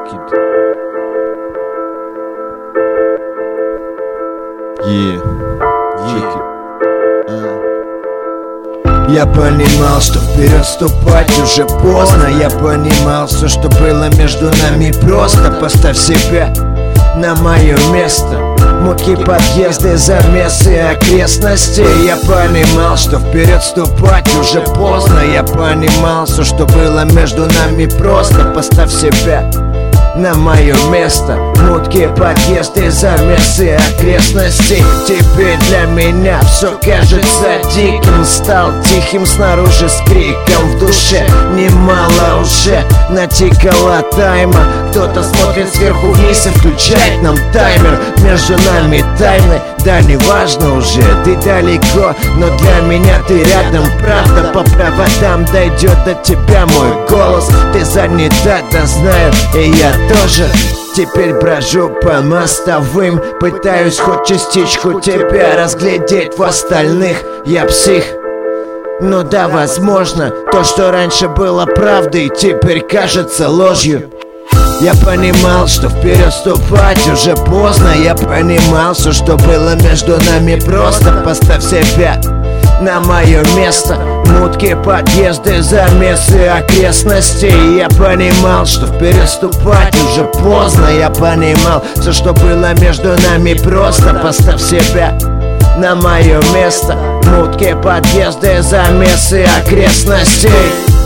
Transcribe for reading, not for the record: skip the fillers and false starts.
Wicked. Я понимал, что вперед ступать уже поздно. Я понимал, все, что было между нами, просто. Поставь себя на мое место. Муки, подъезды, замесы окрестностей. Я понимал, что вперед ступать уже поздно. Я понимал, все, что было между нами, просто. Поставь себя на мое место. Мутки, подъезды, замесы окрестностей. Теперь для меня все кажется диким. Стал тихим снаружи с криком в душе. Немало уже натикало тайма. Кто-то смотрит сверху вниз и включает нам таймер. Между нами тайны, да неважно уже, ты далеко, но для меня ты рядом. Правда по проводам дойдет до тебя мой голос. Ты занята, да знаю, и я тоже. Теперь брожу по мостовым, пытаюсь хоть частичку тебя разглядеть в остальных. Я псих. Ну да, возможно, то, что раньше было правдой, теперь кажется ложью. Я понимал, что вперед ступать уже поздно. Я понимал, все, что было между нами, просто. Поставь себя на мое место. Мутки, подъезды, замесы окрестностей. Я понимал, что вперед ступать уже поздно. Я понимал, все, что было между нами, просто. Поставь себя на мое место. Мутки, подъезды, замесы окрестностей.